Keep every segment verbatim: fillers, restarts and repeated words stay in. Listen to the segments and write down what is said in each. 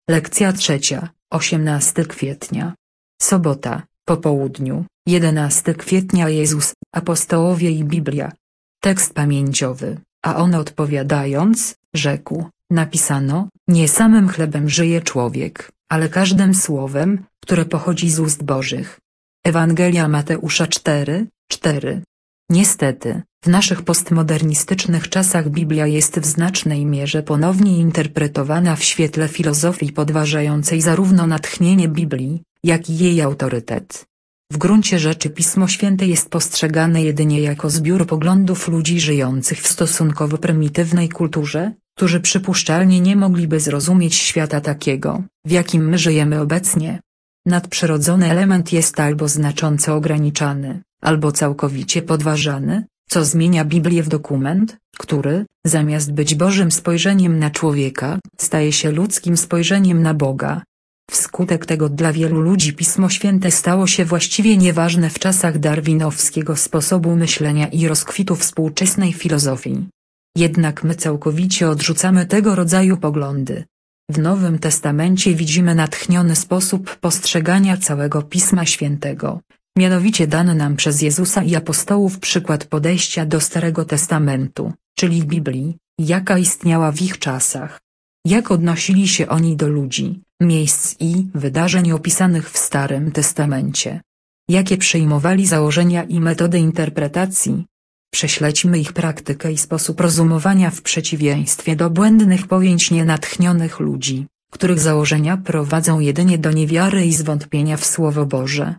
Lekcja trzecia, osiemnastego kwietnia. Sobota, po południu, jedenastego kwietnia. Jezus, apostołowie i Biblia. Tekst pamięciowy, a on odpowiadając, rzekł, napisano, nie samym chlebem żyje człowiek, ale każdym słowem, które pochodzi z ust Bożych. Ewangelia Mateusza cztery, cztery. Niestety, w naszych postmodernistycznych czasach Biblia jest w znacznej mierze ponownie interpretowana w świetle filozofii podważającej zarówno natchnienie Biblii, jak i jej autorytet. W gruncie rzeczy Pismo Święte jest postrzegane jedynie jako zbiór poglądów ludzi żyjących w stosunkowo prymitywnej kulturze, którzy przypuszczalnie nie mogliby zrozumieć świata takiego, w jakim my żyjemy obecnie. Nadprzyrodzony element jest albo znacząco ograniczany, albo całkowicie podważany, co zmienia Biblię w dokument, który, zamiast być Bożym spojrzeniem na człowieka, staje się ludzkim spojrzeniem na Boga. Wskutek tego dla wielu ludzi Pismo Święte stało się właściwie nieważne w czasach darwinowskiego sposobu myślenia i rozkwitu współczesnej filozofii. Jednak my całkowicie odrzucamy tego rodzaju poglądy. W Nowym Testamencie widzimy natchniony sposób postrzegania całego Pisma Świętego, mianowicie dany nam przez Jezusa i apostołów przykład podejścia do Starego Testamentu, czyli Biblii, jaka istniała w ich czasach. Jak odnosili się oni do ludzi, miejsc i wydarzeń opisanych w Starym Testamencie. Jakie przyjmowali założenia i metody interpretacji. Prześledźmy ich praktykę i sposób rozumowania w przeciwieństwie do błędnych pojęć nienatchnionych ludzi, których założenia prowadzą jedynie do niewiary i zwątpienia w Słowo Boże.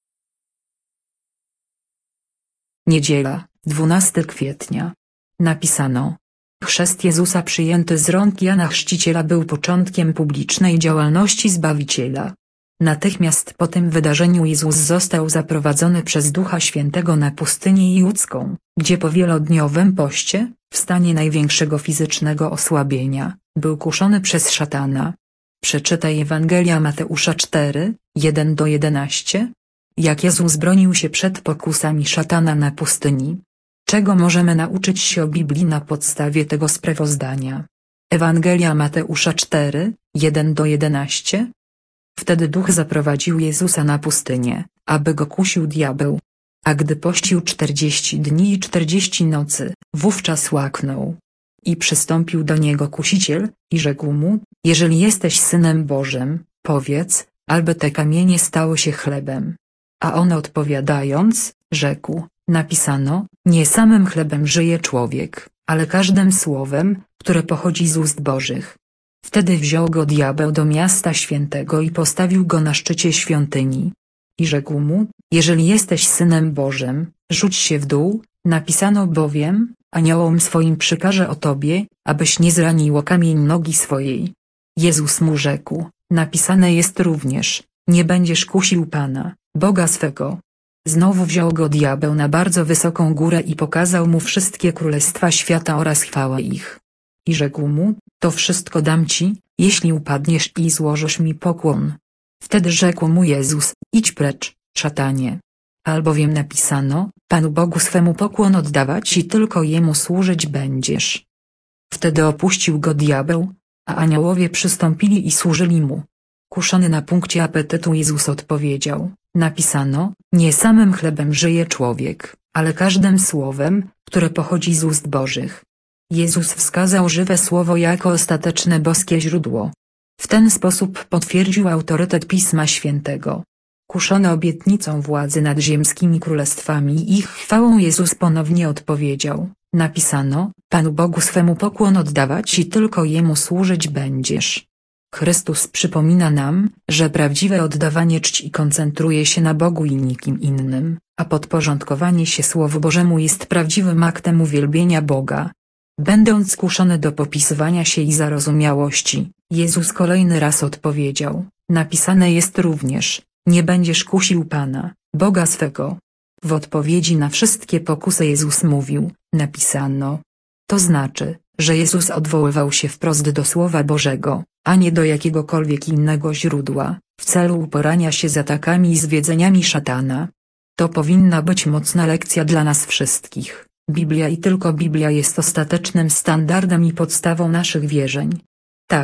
Niedziela, dwunastego kwietnia. Napisano. Chrzest Jezusa przyjęty z rąk Jana Chrzciciela był początkiem publicznej działalności Zbawiciela. Natychmiast po tym wydarzeniu Jezus został zaprowadzony przez Ducha Świętego na pustynię judzką, gdzie po wielodniowym poście, w stanie największego fizycznego osłabienia, był kuszony przez szatana. Przeczytaj Ewangelia Mateusza cztery, jeden do jedenastu. Jak Jezus bronił się przed pokusami szatana na pustyni. Czego możemy nauczyć się o Biblii na podstawie tego sprawozdania? Ewangelia Mateusza cztery, jeden do jedenastu. Wtedy Duch zaprowadził Jezusa na pustynię, aby go kusił diabeł. A gdy pościł czterdzieści dni i czterdzieści nocy, wówczas łaknął. I przystąpił do niego kusiciel, i rzekł mu, jeżeli jesteś Synem Bożym, powiedz, albo te kamienie stały się chlebem. A on odpowiadając, rzekł, napisano, nie samym chlebem żyje człowiek, ale każdym słowem, które pochodzi z ust Bożych. Wtedy wziął go diabeł do miasta świętego i postawił go na szczycie świątyni. I rzekł mu, jeżeli jesteś Synem Bożym, rzuć się w dół, napisano bowiem, aniołom swoim przykaże o tobie, abyś nie zraniło kamień nogi swojej. Jezus mu rzekł, napisane jest również, nie będziesz kusił Pana, Boga swego. Znowu wziął go diabeł na bardzo wysoką górę i pokazał mu wszystkie królestwa świata oraz chwałę ich. I rzekł mu, to wszystko dam ci, jeśli upadniesz i złożysz mi pokłon. Wtedy rzekł mu Jezus, idź precz, szatanie. Albowiem napisano, Panu Bogu swemu pokłon oddawać i tylko Jemu służyć będziesz. Wtedy opuścił go diabeł, a aniołowie przystąpili i służyli mu. Kuszony na punkcie apetytu Jezus odpowiedział, napisano, nie samym chlebem żyje człowiek, ale każdym słowem, które pochodzi z ust Bożych. Jezus wskazał żywe słowo jako ostateczne boskie źródło. W ten sposób potwierdził autorytet Pisma Świętego. Kuszony obietnicą władzy nad ziemskimi królestwami i ich chwałą Jezus ponownie odpowiedział, napisano, Panu Bogu swemu pokłon oddawać i tylko Jemu służyć będziesz. Chrystus przypomina nam, że prawdziwe oddawanie czci koncentruje się na Bogu i nikim innym, a podporządkowanie się Słowu Bożemu jest prawdziwym aktem uwielbienia Boga. Będąc kuszony do popisywania się i zarozumiałości, Jezus kolejny raz odpowiedział, napisane jest również, nie będziesz kusił Pana, Boga swego. W odpowiedzi na wszystkie pokusy Jezus mówił, napisano. To znaczy, że Jezus odwoływał się wprost do Słowa Bożego, a nie do jakiegokolwiek innego źródła, w celu uporania się z atakami i zwiedzeniami szatana. To powinna być mocna lekcja dla nas wszystkich. Biblia i tylko Biblia jest ostatecznym standardem i podstawą naszych wierzeń. Tak,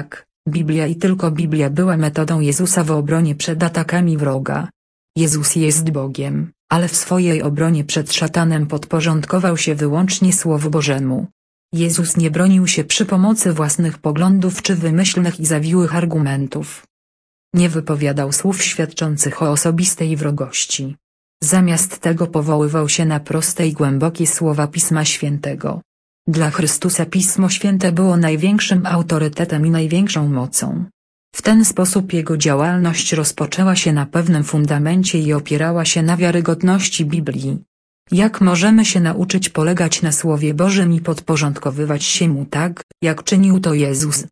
Biblia i tylko Biblia była metodą Jezusa w obronie przed atakami wroga. Jezus jest Bogiem, ale w swojej obronie przed szatanem podporządkował się wyłącznie Słowu Bożemu. Jezus nie bronił się przy pomocy własnych poglądów czy wymyślnych i zawiłych argumentów. Nie wypowiadał słów świadczących o osobistej wrogości. Zamiast tego powoływał się na proste i głębokie słowa Pisma Świętego. Dla Chrystusa Pismo Święte było największym autorytetem i największą mocą. W ten sposób jego działalność rozpoczęła się na pewnym fundamencie i opierała się na wiarygodności Biblii. Jak możemy się nauczyć polegać na Słowie Bożym i podporządkowywać się mu tak, jak czynił to Jezus?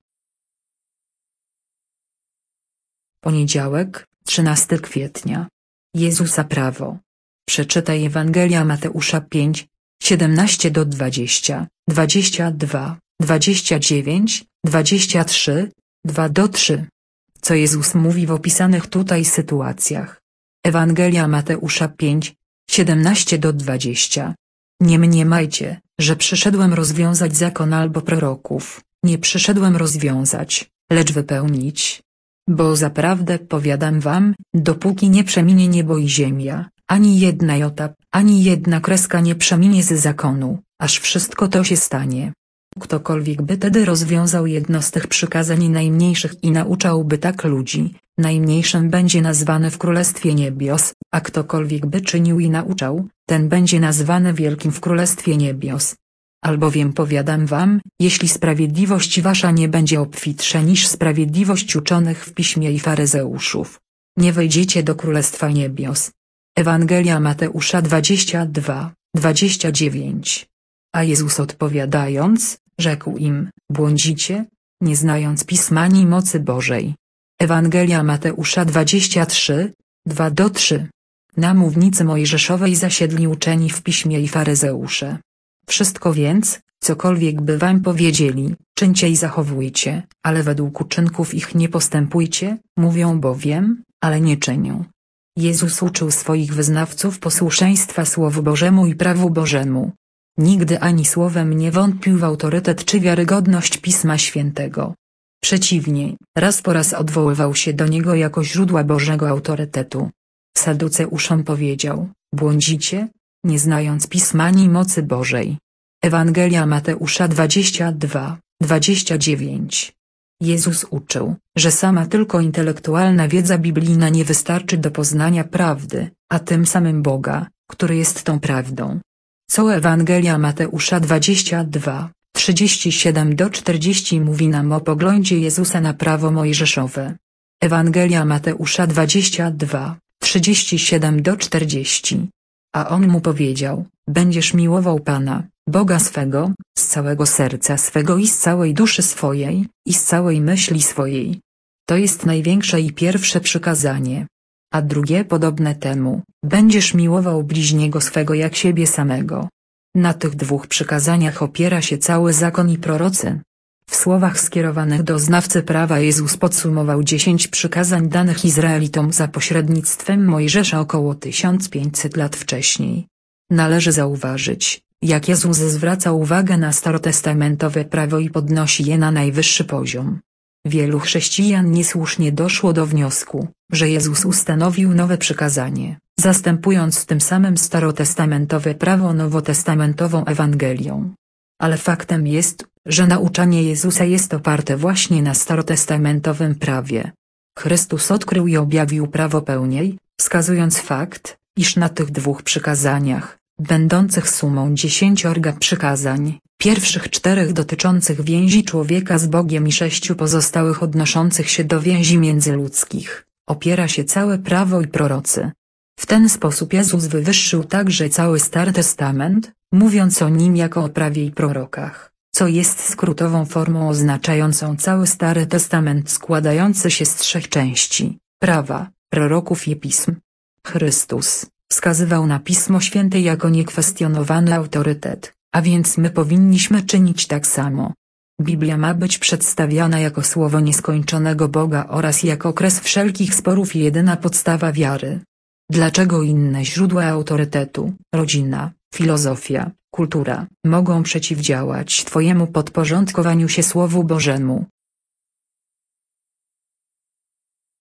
Poniedziałek, trzynastego kwietnia. Jezusa prawo. Przeczytaj Ewangelia Mateusza pięć, siedemnaście do dwudziestu, dwudziestu dwóch, dwudziestu dziewięciu, dwudziestu trzech, dwa do trzech. Co Jezus mówi w opisanych tutaj sytuacjach? Ewangelia Mateusza pięć, siedemnaście do dwudziestu. Nie mniemajcie, że przyszedłem rozwiązać zakon albo proroków, nie przyszedłem rozwiązać, lecz wypełnić. Bo zaprawdę powiadam wam, dopóki nie przeminie niebo i ziemia, ani jedna jota, ani jedna kreska nie przeminie z zakonu, aż wszystko to się stanie. Ktokolwiek by tedy rozwiązał jedno z tych przykazań najmniejszych i nauczałby tak ludzi, najmniejszym będzie nazwany w Królestwie Niebios, a ktokolwiek by czynił i nauczał, ten będzie nazwany wielkim w Królestwie Niebios. Albowiem powiadam wam, jeśli sprawiedliwość wasza nie będzie obfitsza niż sprawiedliwość uczonych w piśmie i faryzeuszów, nie wejdziecie do Królestwa Niebios. Ewangelia Mateusza dwadzieścia dwa, dwadzieścia dziewięć. A Jezus odpowiadając, rzekł im, błądzicie, nie znając Pisma ani mocy Bożej. Ewangelia Mateusza dwadzieścia trzy, dwa do trzech. Na mównicy mojżeszowej zasiedli uczeni w piśmie i faryzeusze. Wszystko więc, cokolwiek by wam powiedzieli, czyńcie i zachowujcie, ale według uczynków ich nie postępujcie, mówią bowiem, ale nie czynią. Jezus uczył swoich wyznawców posłuszeństwa Słowu Bożemu i prawu Bożemu. Nigdy ani słowem nie wątpił w autorytet czy wiarygodność Pisma Świętego. Przeciwnie, raz po raz odwoływał się do niego jako źródła Bożego autorytetu. Saduceuszom powiedział, błądzicie, nie znając Pisma ani mocy Bożej. Ewangelia Mateusza dwadzieścia dwa, dwadzieścia dziewięć. Jezus uczył, że sama tylko intelektualna wiedza biblijna nie wystarczy do poznania prawdy, a tym samym Boga, który jest tą prawdą. Co Ewangelia Mateusza dwadzieścia dwa, trzydzieści siedem do czterdziestu mówi nam o poglądzie Jezusa na prawo mojżeszowe. Ewangelia Mateusza dwadzieścia dwa, trzydzieści siedem do czterdziestu. A on mu powiedział, będziesz miłował Pana, Boga swego, z całego serca swego i z całej duszy swojej, i z całej myśli swojej. To jest największe i pierwsze przykazanie. A drugie podobne temu, będziesz miłował bliźniego swego jak siebie samego. Na tych dwóch przykazaniach opiera się cały zakon i prorocy. W słowach skierowanych do znawcy prawa Jezus podsumował dziesięć przykazań danych Izraelitom za pośrednictwem Mojżesza około tysiąc pięćset lat wcześniej. Należy zauważyć, jak Jezus zwraca uwagę na starotestamentowe prawo i podnosi je na najwyższy poziom. Wielu chrześcijan niesłusznie doszło do wniosku, że Jezus ustanowił nowe przykazanie, zastępując tym samym starotestamentowe prawo nowotestamentową Ewangelią. Ale faktem jest, że nauczanie Jezusa jest oparte właśnie na starotestamentowym prawie. Chrystus odkrył i objawił prawo pełniej, wskazując fakt, iż na tych dwóch przykazaniach, będących sumą dziesięciorga przykazań, pierwszych czterech dotyczących więzi człowieka z Bogiem i sześciu pozostałych odnoszących się do więzi międzyludzkich, opiera się całe prawo i prorocy. W ten sposób Jezus wywyższył także cały Stary Testament, mówiąc o nim jako o prawie i prorokach, co jest skrótową formą oznaczającą cały Stary Testament składający się z trzech części, prawa, proroków i pism. Chrystus wskazywał na Pismo Święte jako niekwestionowany autorytet, a więc my powinniśmy czynić tak samo. Biblia ma być przedstawiana jako słowo nieskończonego Boga oraz jako kres wszelkich sporów i jedyna podstawa wiary. Dlaczego inne źródła autorytetu, rodzina, filozofia, kultura, mogą przeciwdziałać Twojemu podporządkowaniu się Słowu Bożemu?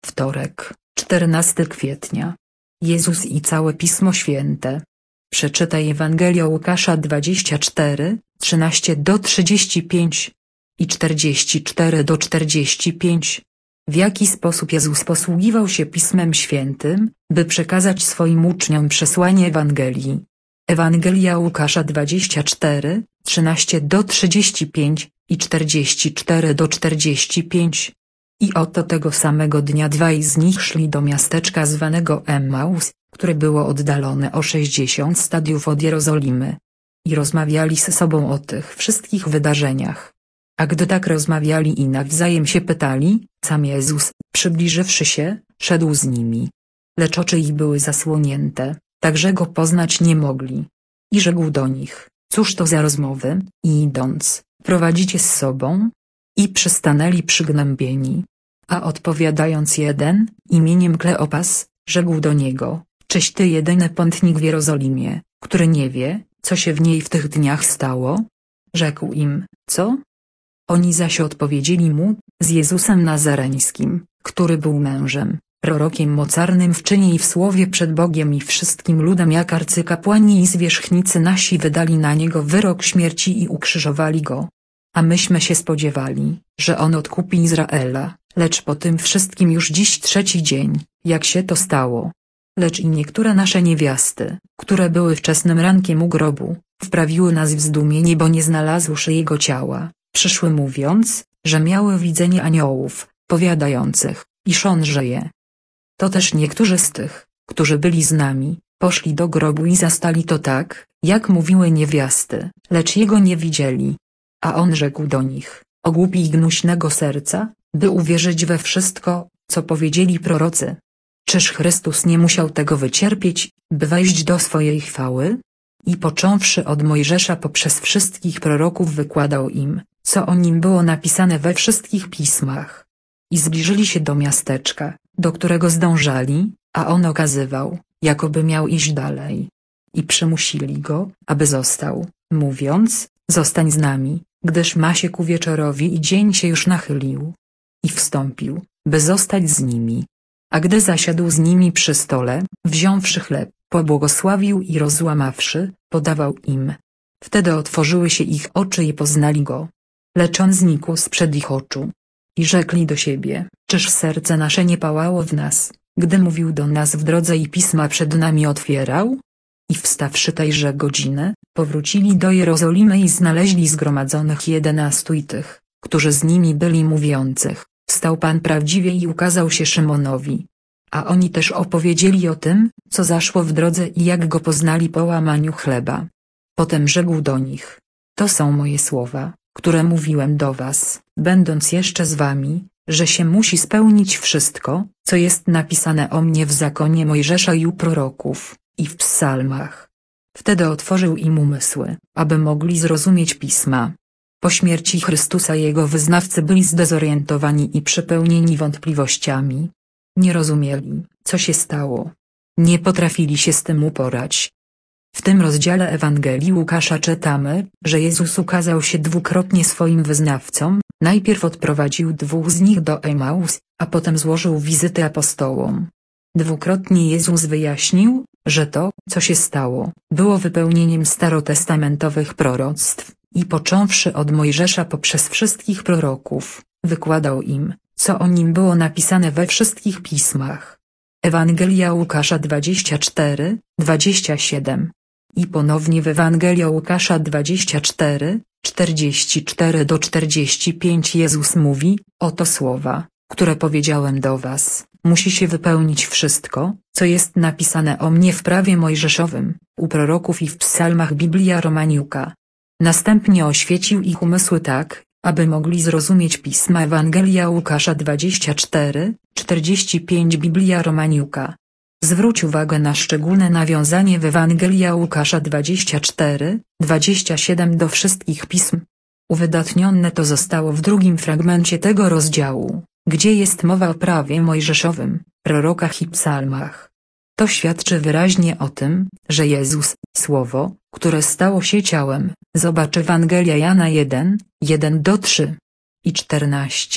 Wtorek, czternastego kwietnia. Jezus i całe Pismo Święte. Przeczytaj Ewangelię Łukasza dwadzieścia cztery, trzynaście do trzydziestu pięciu i czterdzieści cztery do czterdziestu pięciu. W jaki sposób Jezus posługiwał się Pismem Świętym, by przekazać swoim uczniom przesłanie Ewangelii. Ewangelia Łukasza dwadzieścia cztery, trzynaście do trzydziestu pięciu i czterdzieści cztery do czterdziestu pięciu. I oto tego samego dnia dwaj z nich szli do miasteczka zwanego Emmaus, które było oddalone o sześćdziesiąt stadiów od Jerozolimy. I rozmawiali ze sobą o tych wszystkich wydarzeniach. A gdy tak rozmawiali i nawzajem się pytali, sam Jezus, przybliżywszy się, szedł z nimi. Lecz oczy ich były zasłonięte, tak że go poznać nie mogli. I rzekł do nich, cóż to za rozmowy, i idąc, prowadzicie z sobą? I przystanęli przygnębieni. A odpowiadając jeden, imieniem Kleopas, rzekł do niego, czyś ty jedyny pątnik w Jerozolimie, który nie wie, co się w niej w tych dniach stało? Rzekł im, co? Oni zaś odpowiedzieli mu, z Jezusem Nazareńskim, który był mężem, prorokiem mocarnym w czynie i w słowie przed Bogiem i wszystkim ludem, jak arcykapłani i zwierzchnicy nasi wydali na niego wyrok śmierci i ukrzyżowali go. A myśmy się spodziewali, że on odkupi Izraela, lecz po tym wszystkim już dziś trzeci dzień, jak się to stało. Lecz i niektóre nasze niewiasty, które były wczesnym rankiem u grobu, wprawiły nas w zdumienie, bo nie znalazłszy jego ciała, przyszły mówiąc, że miały widzenie aniołów, powiadających, iż on żyje. To też niektórzy z tych, którzy byli z nami, poszli do grobu i zastali to tak, jak mówiły niewiasty, lecz jego nie widzieli. A on rzekł do nich, o głupi i gnuśnego serca, by uwierzyć we wszystko, co powiedzieli prorocy. Czyż Chrystus nie musiał tego wycierpieć, by wejść do swojej chwały? I począwszy od Mojżesza poprzez wszystkich proroków wykładał im, co o nim było napisane we wszystkich pismach. I zbliżyli się do miasteczka, do którego zdążali, a on okazywał, jakoby miał iść dalej. I przymusili go, aby został, mówiąc, zostań z nami, gdyż ma się ku wieczorowi i dzień się już nachylił. I wstąpił, by zostać z nimi. A gdy zasiadł z nimi przy stole, wziąwszy chleb, pobłogosławił i rozłamawszy, podawał im. Wtedy otworzyły się ich oczy i poznali go. Lecz on znikł sprzed ich oczu. I rzekli do siebie, czyż serce nasze nie pałało w nas, gdy mówił do nas w drodze i pisma przed nami otwierał? I wstawszy tejże godziny, powrócili do Jerozolimy i znaleźli zgromadzonych jedenastu i tych, którzy z nimi byli mówiących, wstał Pan prawdziwie i ukazał się Szymonowi. A oni też opowiedzieli o tym, co zaszło w drodze i jak go poznali po łamaniu chleba. Potem rzekł do nich, to są moje słowa, które mówiłem do was, będąc jeszcze z wami, że się musi spełnić wszystko, co jest napisane o mnie w zakonie Mojżesza i u proroków, i w psalmach. Wtedy otworzył im umysły, aby mogli zrozumieć pisma. Po śmierci Chrystusa jego wyznawcy byli zdezorientowani i przepełnieni wątpliwościami. Nie rozumieli, co się stało. Nie potrafili się z tym uporać. W tym rozdziale Ewangelii Łukasza czytamy, że Jezus ukazał się dwukrotnie swoim wyznawcom, najpierw odprowadził dwóch z nich do Emaus, a potem złożył wizyty apostołom. Dwukrotnie Jezus wyjaśnił, że to, co się stało, było wypełnieniem starotestamentowych proroctw, i począwszy od Mojżesza poprzez wszystkich proroków, wykładał im, co o nim było napisane we wszystkich pismach. Ewangelia Łukasza dwadzieścia cztery, dwadzieścia siedem. I ponownie w Ewangelii Łukasza dwadzieścia cztery, czterdzieści cztery do czterdziestu pięciu Jezus mówi, oto słowa, które powiedziałem do was, musi się wypełnić wszystko, co jest napisane o mnie w prawie mojżeszowym, u proroków i w psalmach. Biblia Romaniuka. Następnie oświecił ich umysły tak, aby mogli zrozumieć pisma. Ewangelia Łukasza dwadzieścia cztery, czterdzieści pięć. Biblia Romaniuka. Zwróć uwagę na szczególne nawiązanie w Ewangelia Łukasza dwadzieścia cztery, dwadzieścia siedem do wszystkich pism. Uwydatnione to zostało w drugim fragmencie tego rozdziału, gdzie jest mowa o prawie mojżeszowym, prorokach i psalmach. To świadczy wyraźnie o tym, że Jezus, Słowo, które stało się ciałem, zobacz Ewangelia Jana jeden, jeden do trzech i czternaście,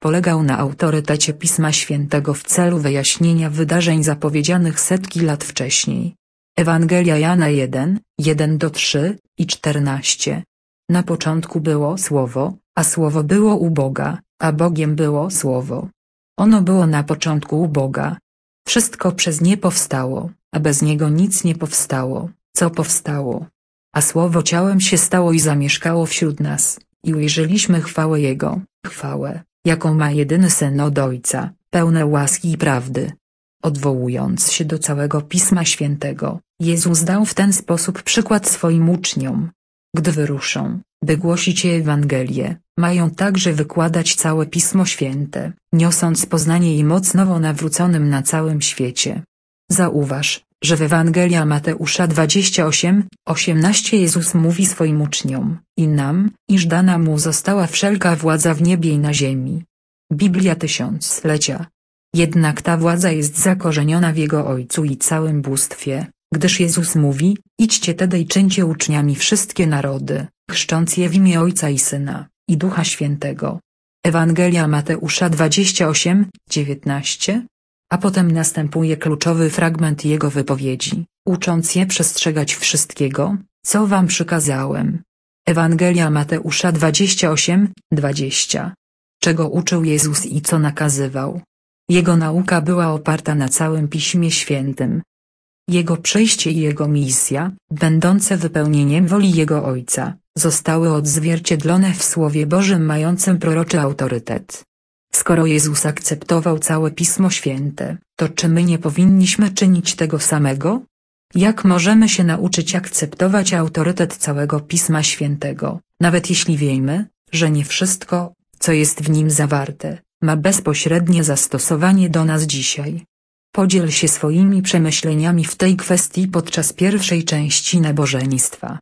polegał na autorytecie Pisma Świętego w celu wyjaśnienia wydarzeń zapowiedzianych setki lat wcześniej. Ewangelia Jana jeden, jeden do trzech i czternaście. Na początku było Słowo, a Słowo było u Boga, a Bogiem było Słowo. Ono było na początku u Boga. Wszystko przez nie powstało, a bez niego nic nie powstało, co powstało. A Słowo ciałem się stało i zamieszkało wśród nas, i ujrzeliśmy chwałę Jego, chwałę, jaką ma jedyny Syn od Ojca, pełne łaski i prawdy. Odwołując się do całego Pisma Świętego, Jezus dał w ten sposób przykład swoim uczniom. Gdy wyruszą, by głosić Ewangelię, mają także wykładać całe Pismo Święte, niosąc poznanie i moc nowo nawróconym na całym świecie. Zauważ, że w Ewangelia Mateusza dwadzieścia osiem, osiemnaście Jezus mówi swoim uczniom i nam, iż dana mu została wszelka władza w niebie i na ziemi. Biblia tysiąclecia. Jednak ta władza jest zakorzeniona w Jego Ojcu i całym bóstwie, gdyż Jezus mówi, idźcie tedy i czyńcie uczniami wszystkie narody, chrzcząc je w imię Ojca i Syna, i Ducha Świętego. Ewangelia Mateusza dwadzieścia osiem, dziewiętnaście. A potem następuje kluczowy fragment Jego wypowiedzi, ucząc je przestrzegać wszystkiego, co wam przykazałem. Ewangelia Mateusza dwadzieścia osiem, dwadzieścia. Czego uczył Jezus i co nakazywał? Jego nauka była oparta na całym Piśmie Świętym. Jego przyjście i Jego misja, będące wypełnieniem woli Jego Ojca, zostały odzwierciedlone w Słowie Bożym mającym proroczy autorytet. Skoro Jezus akceptował całe Pismo Święte, to czy my nie powinniśmy czynić tego samego? Jak możemy się nauczyć akceptować autorytet całego Pisma Świętego, nawet jeśli wiemy, że nie wszystko, co jest w nim zawarte, ma bezpośrednie zastosowanie do nas dzisiaj? Podziel się swoimi przemyśleniami w tej kwestii podczas pierwszej części nabożeństwa.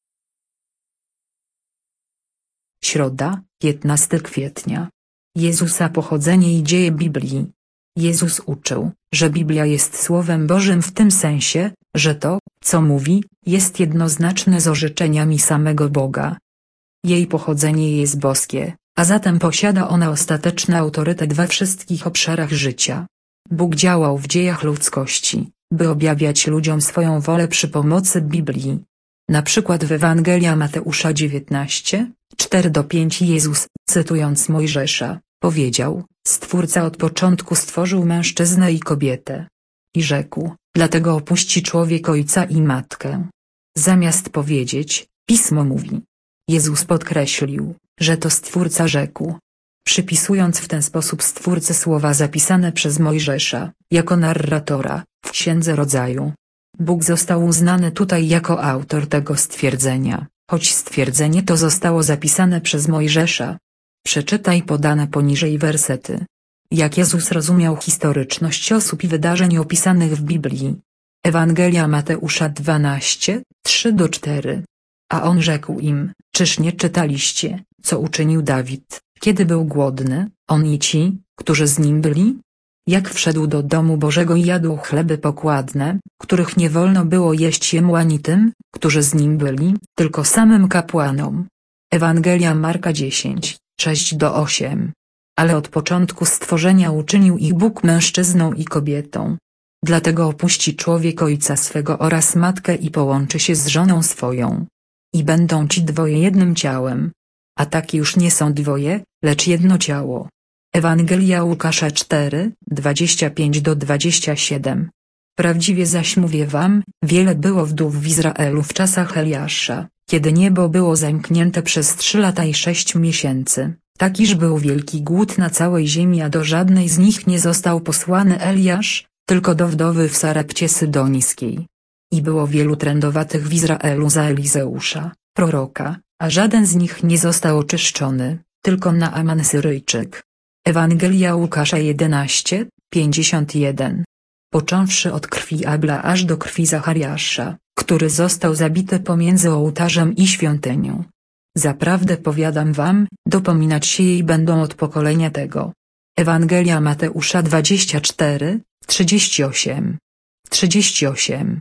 Środa, piętnastego kwietnia. Jezusa pochodzenie i dzieje Biblii. Jezus uczył, że Biblia jest Słowem Bożym w tym sensie, że to, co mówi, jest jednoznaczne z orzeczeniami samego Boga. Jej pochodzenie jest boskie, a zatem posiada ona ostateczny autorytet we wszystkich obszarach życia. Bóg działał w dziejach ludzkości, by objawiać ludziom swoją wolę przy pomocy Biblii. Na przykład w Ewangelia Mateusza dziewiętnaście, cztery do pięciu Jezus, cytując Mojżesza, powiedział: Stwórca od początku stworzył mężczyznę i kobietę. I rzekł: dlatego opuści człowiek ojca i matkę. Zamiast powiedzieć: Pismo mówi. Jezus podkreślił, że to Stwórca rzekł. Przypisując w ten sposób Stwórcy słowa zapisane przez Mojżesza, jako narratora, w Księdze Rodzaju. Bóg został uznany tutaj jako autor tego stwierdzenia, choć stwierdzenie to zostało zapisane przez Mojżesza. Przeczytaj podane poniżej wersety. Jak Jezus rozumiał historyczność osób i wydarzeń opisanych w Biblii. Ewangelia Mateusza dwanaście, trzy do czterech. A on rzekł im: czyż nie czytaliście, co uczynił Dawid, kiedy był głodny, on i ci, którzy z nim byli? Jak wszedł do domu Bożego i jadł chleby pokładne, których nie wolno było jeść jemu ani tym, którzy z nim byli, tylko samym kapłanom. Ewangelia Marka dziesięć, sześć do ośmiu. Ale od początku stworzenia uczynił ich Bóg mężczyzną i kobietą. Dlatego opuści człowiek ojca swego oraz matkę i połączy się z żoną swoją. I będą ci dwoje jednym ciałem. A tak już nie są dwoje, lecz jedno ciało. Ewangelia Łukasza cztery, dwadzieścia pięć do dwudziestu siedmiu. Prawdziwie zaś mówię wam, wiele było wdów w Izraelu w czasach Eliasza, kiedy niebo było zamknięte przez trzy lata i sześć miesięcy, tak iż był wielki głód na całej ziemi, a do żadnej z nich nie został posłany Eliasz, tylko do wdowy w Sarepcie Sydońskiej. I było wielu trędowatych w Izraelu za Elizeusza, proroka, a żaden z nich nie został oczyszczony, tylko Naaman Syryjczyk. Ewangelia Łukasza jedenaście, pięćdziesiąt jeden. Począwszy od krwi Abla aż do krwi Zachariasza, który został zabity pomiędzy ołtarzem i świątynią. Zaprawdę powiadam wam, dopominać się jej będą od pokolenia tego. Ewangelia Mateusza dwadzieścia cztery, trzydzieści osiem. trzydzieści osiem.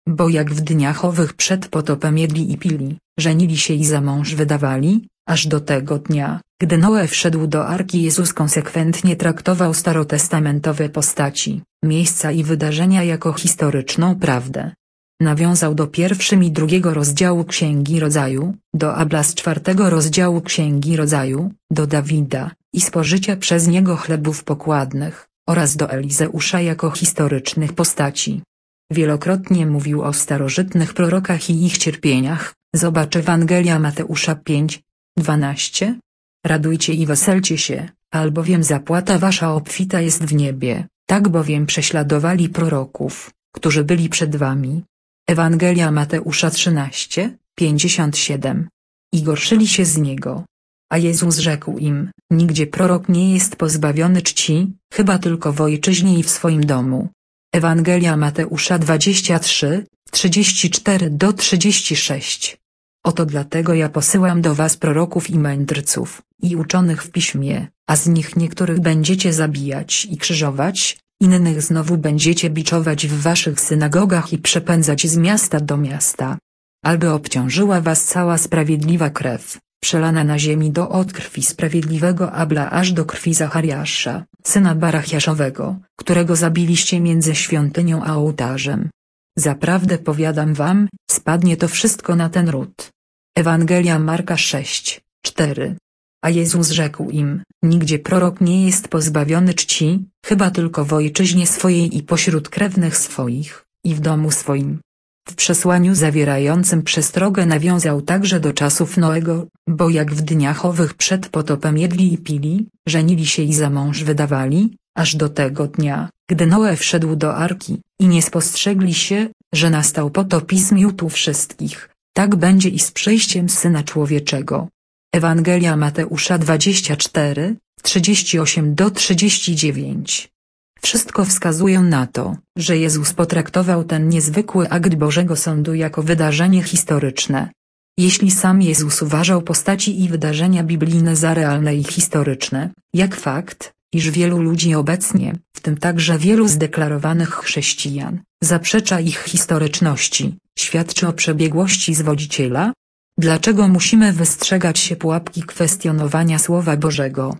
bo jak w dniach owych przed potopem jedli i pili, żenili się i za mąż wydawali, aż do tego dnia, gdy Noe wszedł do arki. Jezus konsekwentnie traktował starotestamentowe postaci, miejsca i wydarzenia jako historyczną prawdę. Nawiązał do pierwszym i drugiego rozdziału Księgi Rodzaju, do Abla z czwartego rozdziału Księgi Rodzaju, do Dawida, i spożycia przez niego chlebów pokładnych, oraz do Elizeusza jako historycznych postaci. Wielokrotnie mówił o starożytnych prorokach i ich cierpieniach. Zobacz Ewangelia Mateusza pięć, dwanaście. Radujcie i weselcie się, albowiem zapłata wasza obfita jest w niebie, tak bowiem prześladowali proroków, którzy byli przed wami. Ewangelia Mateusza trzynaście, pięćdziesiąt siedem. I gorszyli się z niego. A Jezus rzekł im, nigdzie prorok nie jest pozbawiony czci, chyba tylko w ojczyźnie i w swoim domu. Ewangelia Mateusza dwadzieścia trzy, trzydzieści cztery do trzydziestu sześciu. Oto dlatego ja posyłam do was proroków i mędrców, i uczonych w piśmie, a z nich niektórych będziecie zabijać i krzyżować, innych znowu będziecie biczować w waszych synagogach i przepędzać z miasta do miasta. Aby obciążyła was cała sprawiedliwa krew, przelana na ziemi do od krwi sprawiedliwego Abla aż do krwi Zachariasza, syna Barachiaszowego, którego zabiliście między świątynią a ołtarzem. Zaprawdę powiadam wam, spadnie to wszystko na ten ród. Ewangelia Marka sześć, cztery. A Jezus rzekł im, nigdzie prorok nie jest pozbawiony czci, chyba tylko w ojczyźnie swojej i pośród krewnych swoich, i w domu swoim. W przesłaniu zawierającym przestrogę nawiązał także do czasów Noego, bo jak w dniach owych przed potopem jedli i pili, żenili się i za mąż wydawali, aż do tego dnia, gdy Noe wszedł do arki, i nie spostrzegli się, że nastał potop i zmiótł wszystkich, tak będzie i z przyjściem Syna Człowieczego. Ewangelia Mateusza dwadzieścia cztery, trzydzieści osiem do trzydziestu dziewięciu. Wszystko wskazuje na to, że Jezus potraktował ten niezwykły akt Bożego Sądu jako wydarzenie historyczne. Jeśli sam Jezus uważał postaci i wydarzenia biblijne za realne i historyczne, jak fakt, iż wielu ludzi obecnie, w tym także wielu zdeklarowanych chrześcijan, zaprzecza ich historyczności, świadczy o przebiegłości Zwodziciela? Dlaczego musimy wystrzegać się pułapki kwestionowania Słowa Bożego?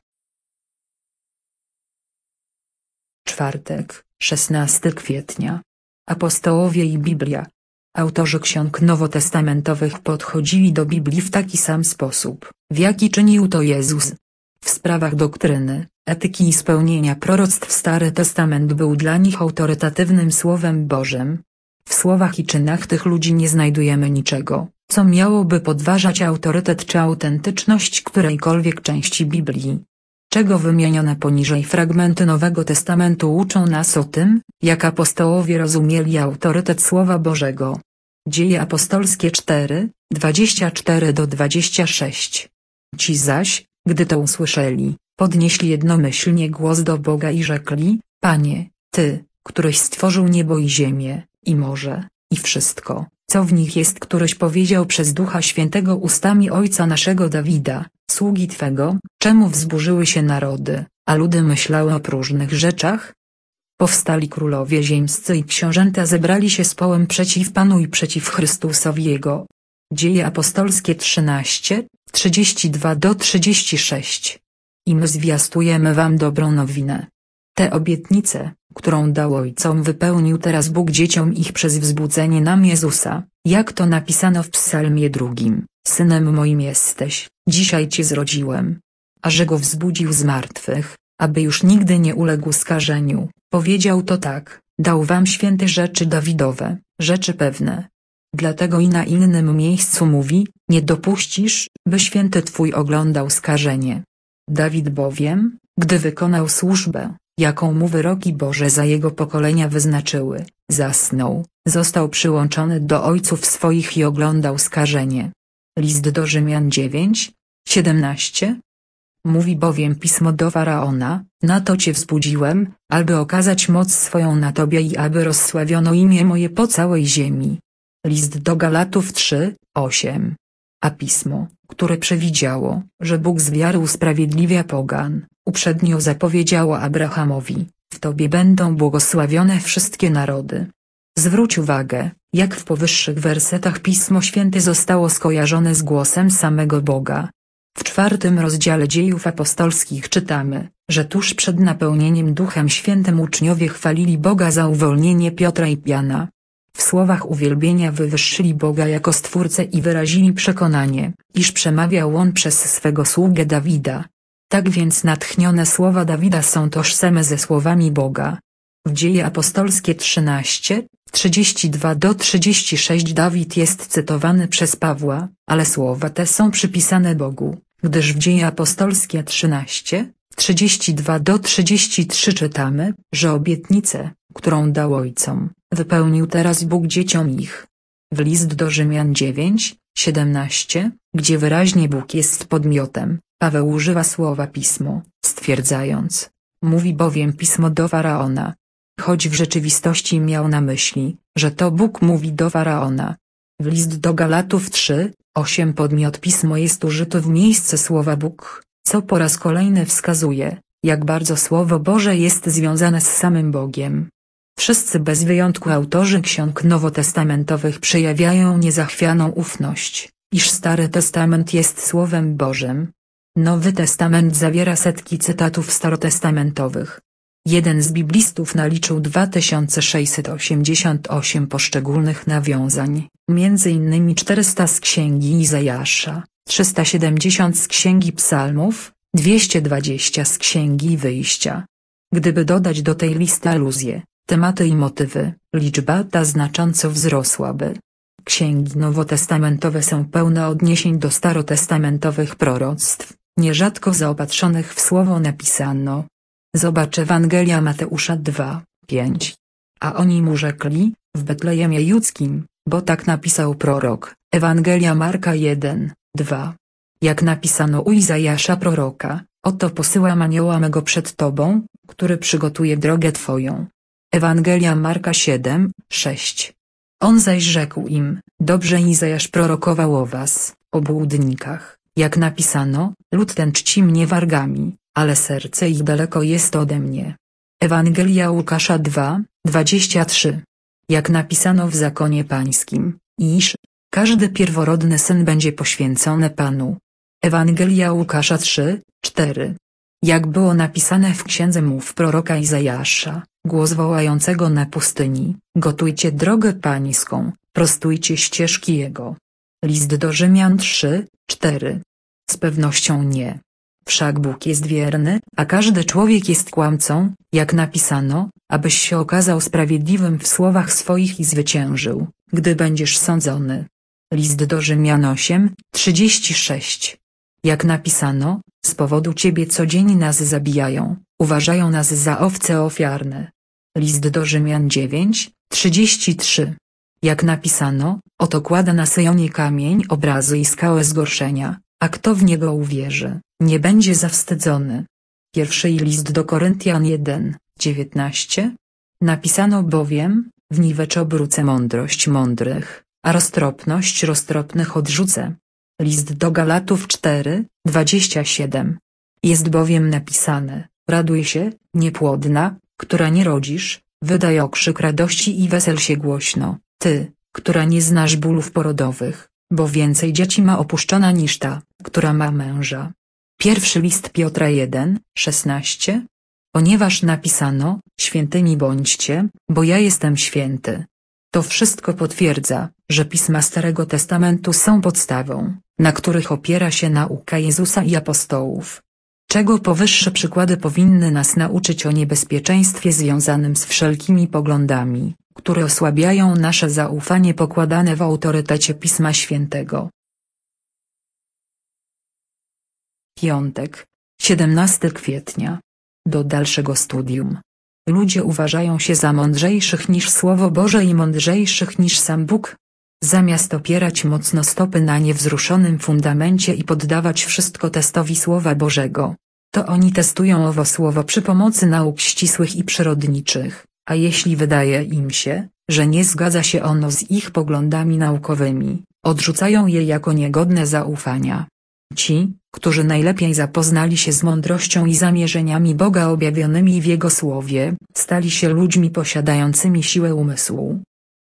Czwartek, szesnastego kwietnia. Apostołowie i Biblia. Autorzy ksiąg nowotestamentowych podchodzili do Biblii w taki sam sposób, w jaki czynił to Jezus. W sprawach doktryny, etyki i spełnienia proroctw Stary Testament był dla nich autorytatywnym Słowem Bożym. W słowach i czynach tych ludzi nie znajdujemy niczego, co miałoby podważać autorytet czy autentyczność którejkolwiek części Biblii. Czego wymienione poniżej fragmenty Nowego Testamentu uczą nas o tym, jak apostołowie rozumieli autorytet Słowa Bożego. Dzieje apostolskie cztery, dwadzieścia cztery do dwudziestu sześciu. Ci zaś, gdy to usłyszeli, podnieśli jednomyślnie głos do Boga i rzekli, Panie, Ty, któryś stworzył niebo i ziemię, i morze, i wszystko, co w nich jest, któryś powiedział przez Ducha Świętego ustami ojca naszego Dawida, sługi Twego, czemu wzburzyły się narody, a ludy myślały o próżnych rzeczach? Powstali królowie ziemscy i książęta zebrali się z połem przeciw Panu i przeciw Chrystusowi Jego. Dzieje apostolskie trzynaście, trzydzieści dwa do trzydziestu sześciu. I my zwiastujemy wam dobrą nowinę. Tę obietnicę, którą dał ojcom, wypełnił teraz Bóg dzieciom ich przez wzbudzenie nam Jezusa, jak to napisano w psalmie drugim, Synem moim jesteś, dzisiaj Cię zrodziłem. A że Go wzbudził z martwych, aby już nigdy nie uległ skażeniu, powiedział to tak, dał wam święte rzeczy Dawidowe, rzeczy pewne. Dlatego i na innym miejscu mówi, nie dopuścisz, by święty Twój oglądał skażenie. Dawid bowiem, gdy wykonał służbę, jaką mu wyroki Boże za jego pokolenia wyznaczyły, zasnął, został przyłączony do ojców swoich i oglądał skażenie. List do Rzymian dziewięć, siedemnaście. Mówi bowiem Pismo do Faraona, na to Cię wzbudziłem, aby okazać moc swoją na Tobie i aby rozsławiono imię moje po całej ziemi. List do Galatów trzy, osiem. A Pismo, które przewidziało, że Bóg z wiary usprawiedliwia pogan, uprzednio zapowiedziało Abrahamowi, w Tobie będą błogosławione wszystkie narody. Zwróć uwagę, jak w powyższych wersetach Pismo Święte zostało skojarzone z głosem samego Boga. W czwartym rozdziale Dziejów Apostolskich czytamy, że tuż przed napełnieniem Duchem Świętym uczniowie chwalili Boga za uwolnienie Piotra i Jana. W słowach uwielbienia wywyższyli Boga jako Stwórcę i wyrazili przekonanie, iż przemawiał On przez swego sługę Dawida. Tak więc natchnione słowa Dawida są tożsame ze słowami Boga. W Dzieje Apostolskie trzynaście, trzydzieści dwa do trzydziestu sześciu Dawid jest cytowany przez Pawła, ale słowa te są przypisane Bogu, gdyż w Dzieje Apostolskie trzynaście, trzydzieści dwa do trzydziestu trzech czytamy, że obietnicę, którą dał ojcom, wypełnił teraz Bóg dzieciom ich. W list do Rzymian dziewięć, siedemnaście, gdzie wyraźnie Bóg jest podmiotem, Paweł używa słowa Pismo, stwierdzając: mówi bowiem Pismo do Faraona. Choć w rzeczywistości miał na myśli, że to Bóg mówi do Faraona. W list do Galatów trzy, osiem podmiot Pismo jest użyty w miejsce słowa Bóg, co po raz kolejny wskazuje, jak bardzo Słowo Boże jest związane z samym Bogiem. Wszyscy bez wyjątku autorzy ksiąg nowotestamentowych przejawiają niezachwianą ufność, iż Stary Testament jest Słowem Bożym. Nowy Testament zawiera setki cytatów starotestamentowych. Jeden z biblistów naliczył dwa tysiące sześćset osiemdziesiąt osiem poszczególnych nawiązań, między innymi czterysta z Księgi Izajasza, trzysta siedemdziesiąt z Księgi Psalmów, dwieście dwadzieścia z Księgi Wyjścia. Gdyby dodać do tej listy aluzje, tematy i motywy, liczba ta znacząco wzrosłaby. Księgi nowotestamentowe są pełne odniesień do starotestamentowych proroctw, nierzadko zaopatrzonych w słowo napisano. Zobacz Ewangelia Mateusza dwa, pięć. A oni mu rzekli, w Betlejemie Judzkim, bo tak napisał prorok. Ewangelia Marka jeden, dwa. Jak napisano u Izajasza proroka, oto posyłam anioła mego przed tobą, który przygotuje drogę twoją. Ewangelia Marka siedem, sześć. On zaś rzekł im, dobrze Izajasz prorokował o was, obłudnikach, jak napisano, lud ten czci mnie wargami, ale serce ich daleko jest ode mnie. Ewangelia Łukasza dwa, dwadzieścia trzy. Jak napisano w zakonie pańskim, iż każdy pierworodny syn będzie poświęcony Panu. Ewangelia Łukasza trzy, cztery. Jak było napisane w księdze mów proroka Izajasza, głos wołającego na pustyni, gotujcie drogę pańską, prostujcie ścieżki jego. List do Rzymian trzy, cztery. Z pewnością nie. Wszak Bóg jest wierny, a każdy człowiek jest kłamcą, jak napisano, abyś się okazał sprawiedliwym w słowach swoich i zwyciężył, gdy będziesz sądzony. List do Rzymian osiem, trzydzieści sześć. Jak napisano, z powodu Ciebie codziennie nas zabijają, uważają nas za owce ofiarne. List do Rzymian dziewięć, trzydzieści trzy. Jak napisano, oto kładę na Syjonie kamień obrazu i skałę zgorszenia, a kto w niego uwierzy, nie będzie zawstydzony. Pierwszy list do Koryntian jeden, dziewiętnaście. Napisano bowiem, w niwecz obrócę mądrość mądrych, a roztropność roztropnych odrzucę. List do Galatów cztery, dwadzieścia siedem. Jest bowiem napisane, raduj się, niepłodna, która nie rodzisz, wydaj okrzyk radości i wesel się głośno, ty, która nie znasz bólów porodowych, bo więcej dzieci ma opuszczona niż ta, która ma męża. Pierwszy list Piotra jeden, szesnaście. Ponieważ napisano, świętymi bądźcie, bo ja jestem święty. To wszystko potwierdza, że pisma Starego Testamentu są podstawą, na których opiera się nauka Jezusa i apostołów. Czego powyższe przykłady powinny nas nauczyć o niebezpieczeństwie związanym z wszelkimi poglądami, które osłabiają nasze zaufanie pokładane w autorytecie Pisma Świętego. Piątek, siedemnastego kwietnia. Do dalszego studium. Ludzie uważają się za mądrzejszych niż Słowo Boże i mądrzejszych niż sam Bóg. Zamiast opierać mocno stopy na niewzruszonym fundamencie i poddawać wszystko testowi Słowa Bożego, to oni testują owo słowo przy pomocy nauk ścisłych i przyrodniczych, a jeśli wydaje im się, że nie zgadza się ono z ich poglądami naukowymi, odrzucają je jako niegodne zaufania. Ci, którzy najlepiej zapoznali się z mądrością i zamierzeniami Boga objawionymi w Jego Słowie, stali się ludźmi posiadającymi siłę umysłu.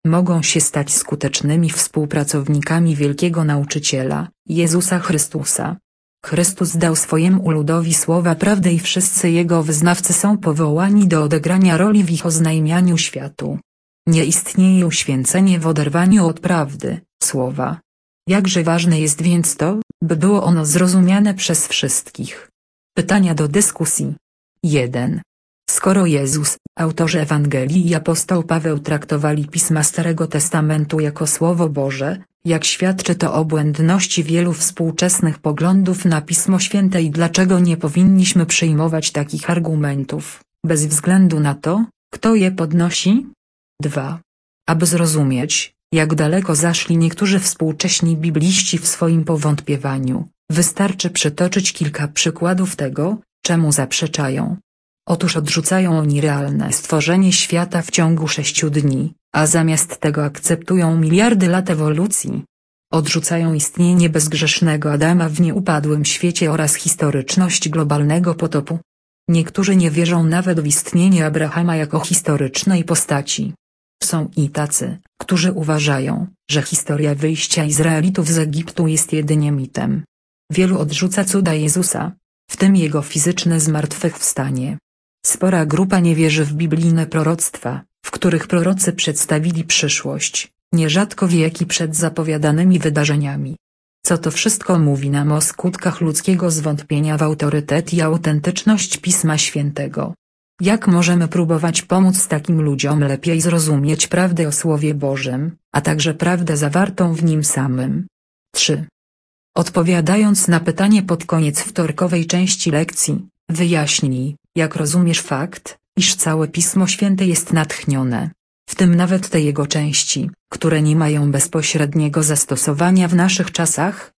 mogą się stać skutecznymi współpracownikami wielkiego nauczyciela, Jezusa Chrystusa. Chrystus dał swojemu ludowi słowa prawdy i wszyscy jego wyznawcy są powołani do odegrania roli w ich oznajmianiu światu. Nie istnieje uświęcenie w oderwaniu od prawdy, słowa. Jakże ważne jest więc to, by było ono zrozumiane przez wszystkich. Pytania do dyskusji. jeden. Skoro Jezus, autorzy Ewangelii i apostoł Paweł traktowali Pisma Starego Testamentu jako Słowo Boże, jak świadczy to o błędności wielu współczesnych poglądów na Pismo Święte i dlaczego nie powinniśmy przyjmować takich argumentów, bez względu na to, kto je podnosi? dwa. Aby zrozumieć, jak daleko zaszli niektórzy współcześni bibliści w swoim powątpiewaniu, wystarczy przytoczyć kilka przykładów tego, czemu zaprzeczają. Otóż odrzucają oni realne stworzenie świata w ciągu sześciu dni, a zamiast tego akceptują miliardy lat ewolucji. Odrzucają istnienie bezgrzesznego Adama w nieupadłym świecie oraz historyczność globalnego potopu. Niektórzy nie wierzą nawet w istnienie Abrahama jako historycznej postaci. Są i tacy, którzy uważają, że historia wyjścia Izraelitów z Egiptu jest jedynie mitem. Wielu odrzuca cuda Jezusa, w tym jego fizyczne zmartwychwstanie. Spora grupa nie wierzy w biblijne proroctwa, w których prorocy przedstawili przyszłość, nierzadko wieki przed zapowiadanymi wydarzeniami. Co to wszystko mówi nam o skutkach ludzkiego zwątpienia w autorytet i autentyczność Pisma Świętego? Jak możemy próbować pomóc takim ludziom lepiej zrozumieć prawdę o Słowie Bożym, a także prawdę zawartą w nim samym? trzy. Odpowiadając na pytanie pod koniec wtorkowej części lekcji, wyjaśnij, jak rozumiesz fakt, iż całe Pismo Święte jest natchnione, w tym nawet te jego części, które nie mają bezpośredniego zastosowania w naszych czasach,